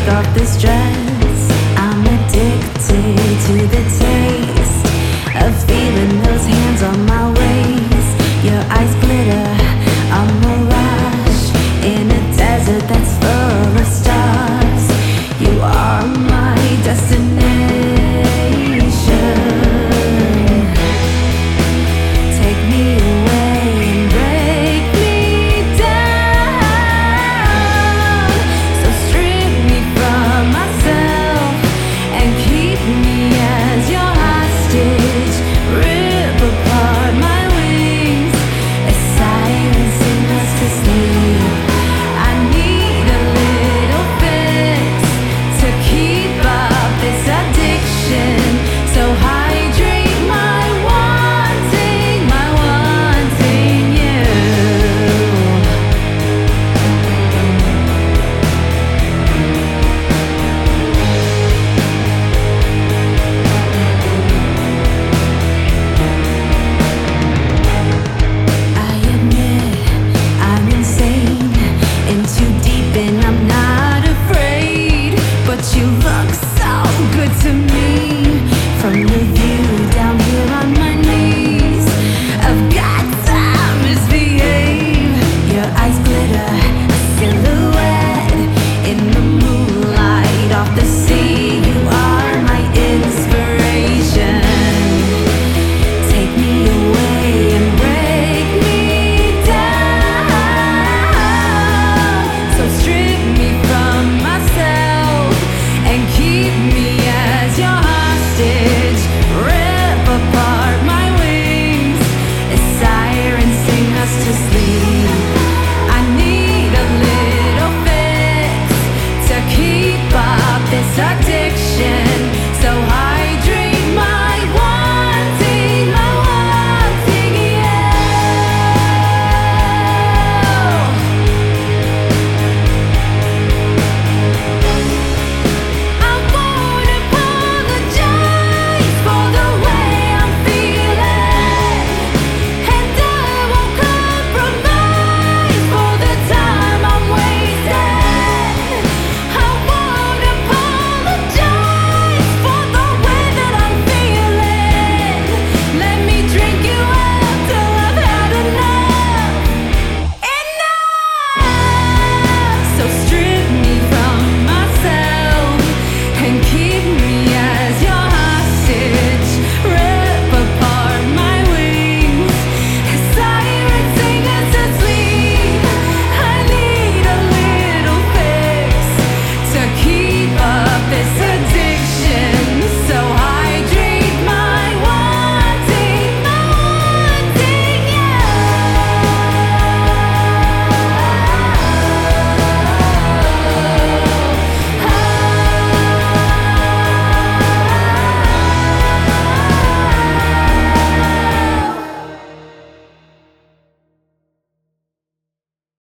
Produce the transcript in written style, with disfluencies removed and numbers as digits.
off this dress. I'm addicted to the taste of feeling those hands on my waist. Your eyes glitter, a mirage in a desert that's full of stars. You are my destination. Take me away and break me down. So strip me from myself and keep me as your hostage. Rip apart my wings as silence sing us to sleep. I need a little fix to keep up this addiction. So hydrate my wanting you. I admit I'm insane, in too deep and I'm not afraid. But you look so good to me from the view down here on my knees. I've got to misbehave. Your eyes glitter, a silhouette.